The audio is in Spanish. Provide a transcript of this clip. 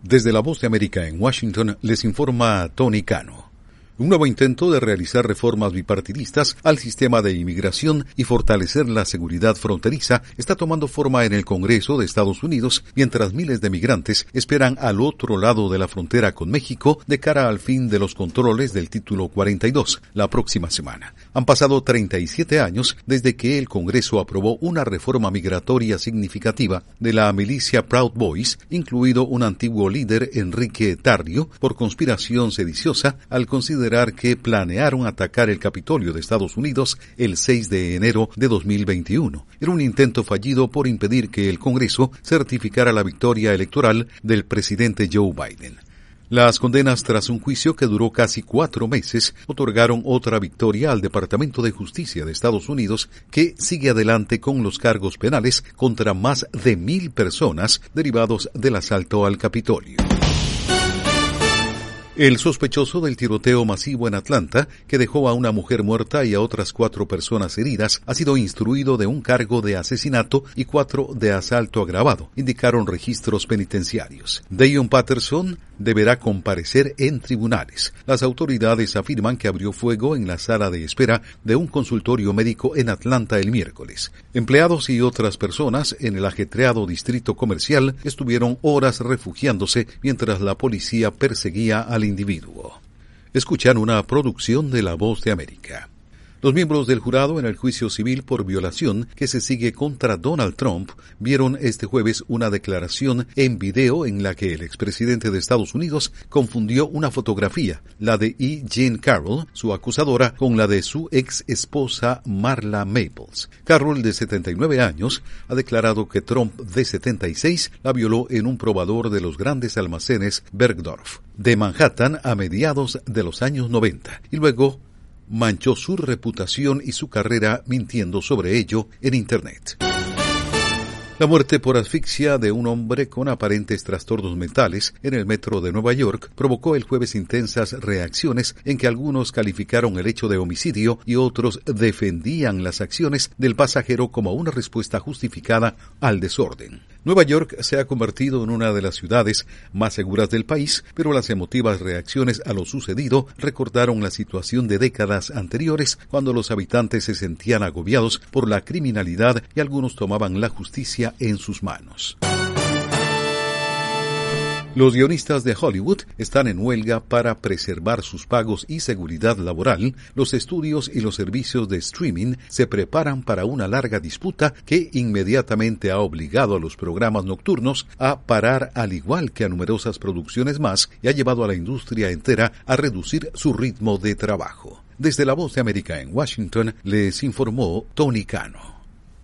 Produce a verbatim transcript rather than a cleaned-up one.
Desde la Voz de América en Washington les informa Tony Cano. Un nuevo intento de realizar reformas bipartidistas al sistema de inmigración y fortalecer la seguridad fronteriza está tomando forma en el Congreso de Estados Unidos, mientras miles de migrantes esperan al otro lado de la frontera con México de cara al fin de los controles del Título cuarenta y dos la próxima semana. Han pasado treinta y siete años desde que el Congreso aprobó una reforma migratoria significativa de la milicia Proud Boys, incluido un antiguo líder, Enrique Tarrio, por conspiración sediciosa al considerar que planearon atacar el Capitolio de Estados Unidos el seis de enero de dos mil veintiuno. Era un intento fallido por impedir que el Congreso certificara la victoria electoral del presidente Joe Biden. Las condenas tras un juicio que duró casi cuatro meses otorgaron otra victoria al Departamento de Justicia de Estados Unidos, que sigue adelante con los cargos penales contra más de mil personas derivados del asalto al Capitolio. El sospechoso del tiroteo masivo en Atlanta, que dejó a una mujer muerta y a otras cuatro personas heridas, ha sido instruido de un cargo de asesinato y cuatro de asalto agravado, indicaron registros penitenciarios. Deion Patterson deberá comparecer en tribunales. Las autoridades afirman que abrió fuego en la sala de espera de un consultorio médico en Atlanta el miércoles. Empleados y otras personas en el ajetreado distrito comercial estuvieron horas refugiándose mientras la policía perseguía al individuo. Escuchan una producción de La Voz de América. Los miembros del jurado en el juicio civil por violación que se sigue contra Donald Trump vieron este jueves una declaración en video en la que el expresidente de Estados Unidos confundió una fotografía, la de E. Jean Carroll, su acusadora, con la de su ex esposa Marla Maples. Carroll, de setenta y nueve años, ha declarado que Trump, de setenta y seis, la violó en un probador de los grandes almacenes Bergdorf de Manhattan a mediados de los años noventa, y luego manchó su reputación y su carrera mintiendo sobre ello en Internet. La muerte por asfixia de un hombre con aparentes trastornos mentales en el metro de Nueva York provocó el jueves intensas reacciones en que algunos calificaron el hecho de homicidio y otros defendían las acciones del pasajero como una respuesta justificada al desorden. Nueva York se ha convertido en una de las ciudades más seguras del país, pero las emotivas reacciones a lo sucedido recordaron la situación de décadas anteriores, cuando los habitantes se sentían agobiados por la criminalidad y algunos tomaban la justicia en sus manos. Los guionistas de Hollywood están en huelga para preservar sus pagos y seguridad laboral. Los estudios y los servicios de streaming se preparan para una larga disputa que inmediatamente ha obligado a los programas nocturnos a parar, al igual que a numerosas producciones más, y ha llevado a la industria entera a reducir su ritmo de trabajo. Desde la Voz de América en Washington les informó Tony Cano.